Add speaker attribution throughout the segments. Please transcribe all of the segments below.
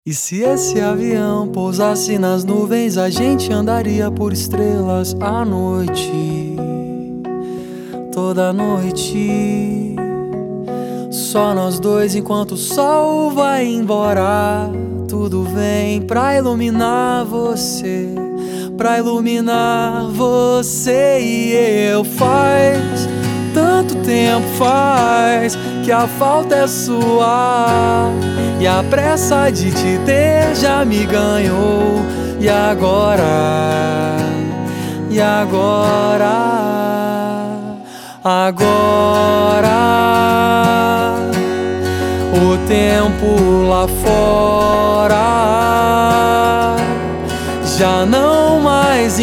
Speaker 1: E se esse avião pousasse nas nuvens, a gente andaria por estrelas à noite, toda noite. Só nós dois enquanto o sol vai embora. Tudo vem pra iluminar você, pra iluminar você e eu. Faz tanto tempo faz que a falta é sua, e a pressa de te ter já me ganhou. E agora? E agora? Agora o tempo lá fora já não mais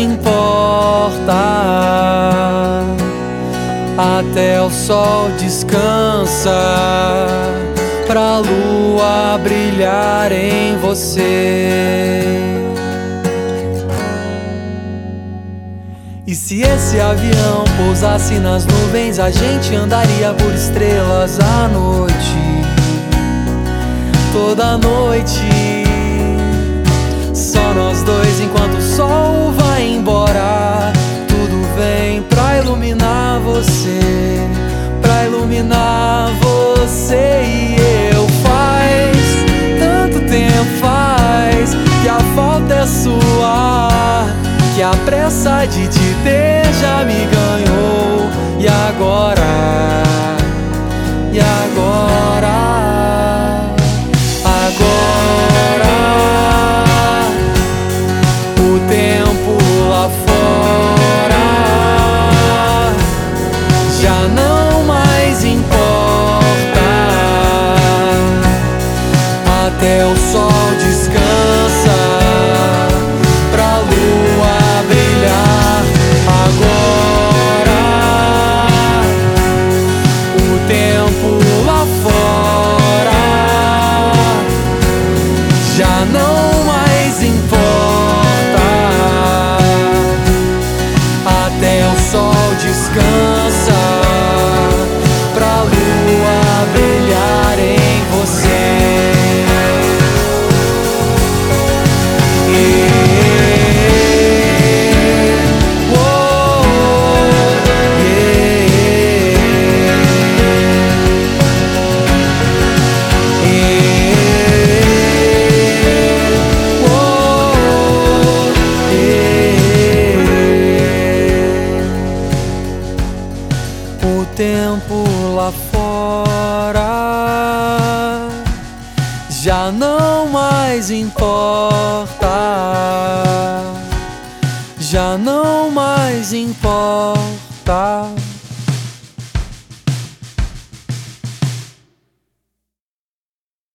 Speaker 1: importa. Até o sol descansa pra lua brilhar em você. E se esse avião pousasse nas nuvens, a gente andaria por estrelas à noite, toda noite. Só nós dois enquanto o sol vai embora. Tudo vem pra iluminar você, pra iluminar você e eu. Faz tanto tempo faz que a falta é sua, que a pressa de te ter já me ganhou. E agora? E agora? Agora o tempo lá fora já não mais importa. Até o sol descansa pra lua brilhar. Agora o tempo lá fora já não mais importa. Até o sol descansa pra lua brilhar em você. O tempo lá fora já não mais importa, já não mais importa.